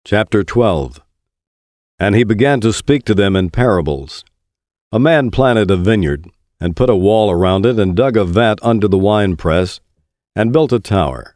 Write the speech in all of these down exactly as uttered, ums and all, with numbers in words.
Chapter twelve. And he began to speak to them in parables. A man planted a vineyard, and put a wall around it, and dug a vat under the winepress, and built a tower,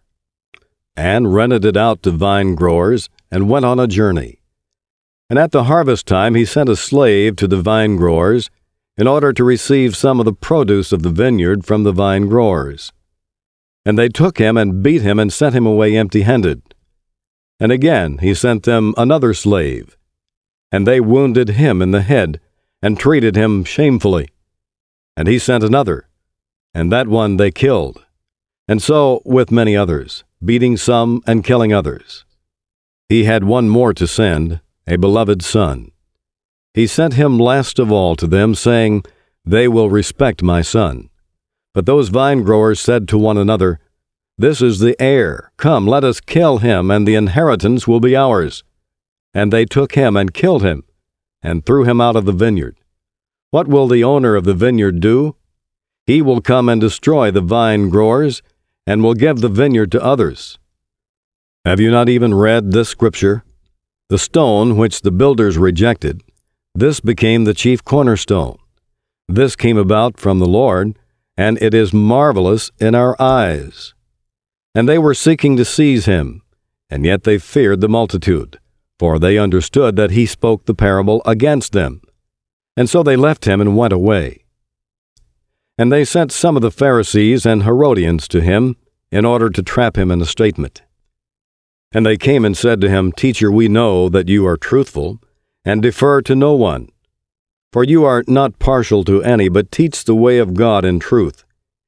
and rented it out to vine growers, and went on a journey. And at the harvest time he sent a slave to the vine growers, in order to receive some of the produce of the vineyard from the vine growers. And they took him and beat him and sent him away empty-handed. And again he sent them another slave, and they wounded him in the head, and treated him shamefully. And he sent another, and that one they killed. And so with many others, beating some and killing others. He had one more to send, a beloved son. He sent him last of all to them, saying, They will respect my son. But those vine growers said to one another, This is the heir. Come, let us kill him, and the inheritance will be ours. And they took him and killed him, and threw him out of the vineyard. What will the owner of the vineyard do? He will come and destroy the vine growers, and will give the vineyard to others. Have you not even read this scripture? The stone which the builders rejected, this became the chief cornerstone. This came about from the Lord, and it is marvelous in our eyes. And they were seeking to seize him, and yet they feared the multitude, for they understood that he spoke the parable against them. And so they left him and went away. And they sent some of the Pharisees and Herodians to him, in order to trap him in a statement. And they came and said to him, Teacher, we know that you are truthful, and defer to no one. For you are not partial to any, but teach the way of God in truth.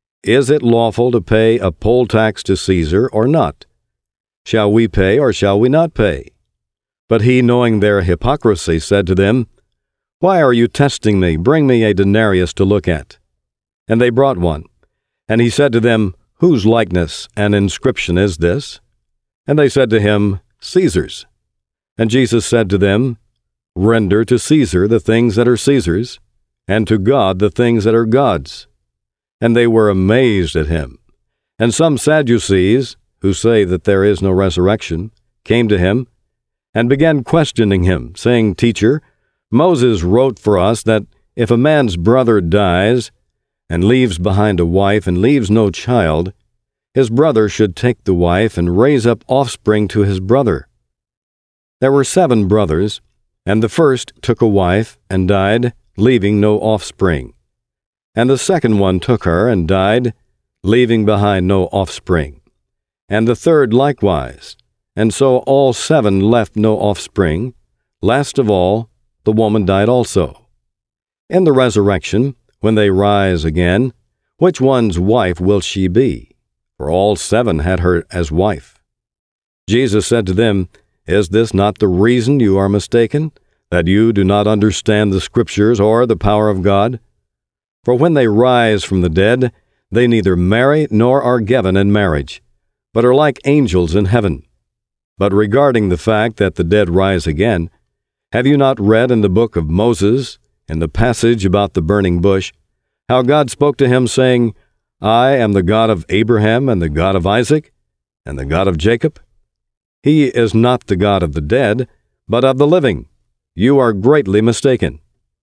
Is it lawful to pay a poll tax to Caesar, or not? Shall we pay, or shall we not pay? But he, knowing their hypocrisy, said to them, Why are you testing me? Bring me a denarius to look at. And they brought one. And he said to them, Whose likeness and inscription is this? And they said to him, Caesar's. And Jesus said to them, Render to Caesar the things that are Caesar's, and to God the things that are God's. And they were amazed at him. And some Sadducees, who say that there is no resurrection, came to him, and began questioning him, saying, Teacher, Moses wrote for us that if a man's brother dies, and leaves behind a wife, and leaves no child, his brother should take the wife and raise up offspring to his brother. There were seven brothers, and the first took a wife and died, leaving no offspring. And the second one took her and died, leaving behind no offspring. And the third likewise. And so all seven left no offspring. Last of all, the woman died also. In the resurrection, when they rise again, which one's wife will she be? For all seven had her as wife. Jesus said to them, Is this not the reason you are mistaken, that you do not understand the Scriptures or the power of God? For when they rise from the dead, they neither marry nor are given in marriage, but are like angels in heaven. But regarding the fact that the dead rise again, have you not read in the book of Moses, in the passage about the burning bush, how God spoke to him, saying, I am the God of Abraham and the God of Isaac and the God of Jacob? He is not the God of the dead, but of the living. You are greatly mistaken.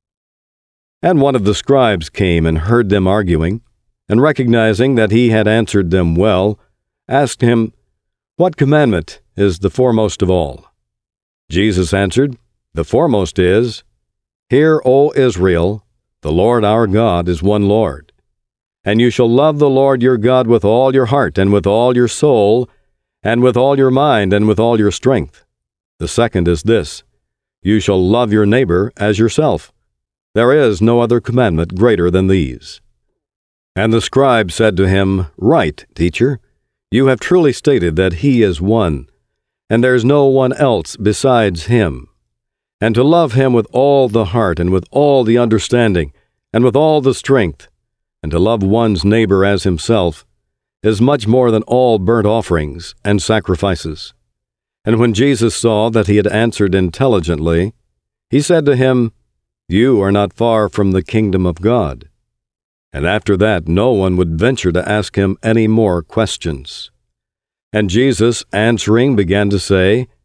And one of the scribes came and heard them arguing, and recognizing that he had answered them well, asked him, What commandment is the foremost of all? Jesus answered, The foremost is, Hear, O Israel, the Lord our God is one Lord. And you shall love the Lord your God with all your heart, and with all your soul, and with all your mind, and with all your strength. The second is this, You shall love your neighbor as yourself. There is no other commandment greater than these. And the scribe said to him, Right, teacher, you have truly stated that he is one, and there is no one else besides him. And to love him with all the heart, and with all the understanding, and with all the strength, and to love one's neighbor as himself, is much more than all burnt offerings and sacrifices. And when Jesus saw that he had answered intelligently, he said to him, You are not far from the kingdom of God. And after that no one would venture to ask him any more questions. And Jesus, answering, began to say,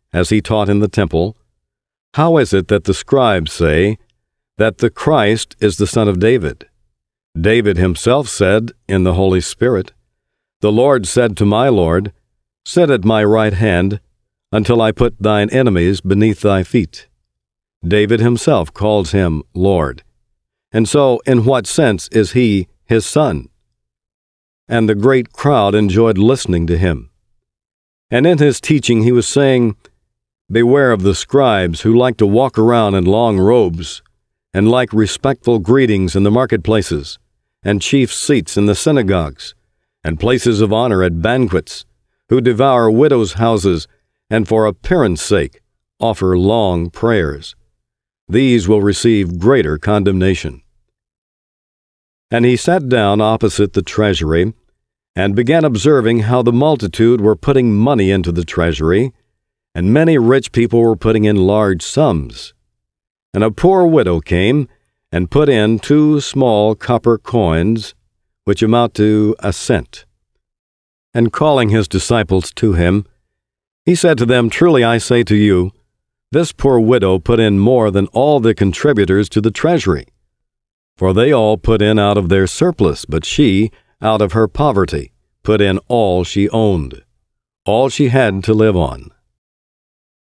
as he taught in the temple, "How is it that the scribes say that the Christ is the son of David? David himself said in the Holy Spirit, 'The Lord said to my Lord, Sit at my right hand, until I put thine enemies beneath thy feet.' David himself calls him Lord. And so, in what sense is he his son?" And the great crowd enjoyed listening to him. And in his teaching he was saying, "Beware of the scribes who like to walk around in long robes, and like respectful greetings in the marketplaces, and chief seats in the synagogues, and places of honor at banquets, who devour widows' houses, and for appearance sake offer long prayers. These will receive greater condemnation." And he sat down opposite the treasury, and began observing how the multitude were putting money into the treasury, and many rich people were putting in large sums. And a poor widow came and put in two small copper coins, which amount to a cent. And calling his disciples to him, he said to them, "Truly I say to you, this poor widow put in more than all the contributors to the treasury. For they all put in out of their surplus, but she, out of her poverty, put in all she owned, all she had to live on."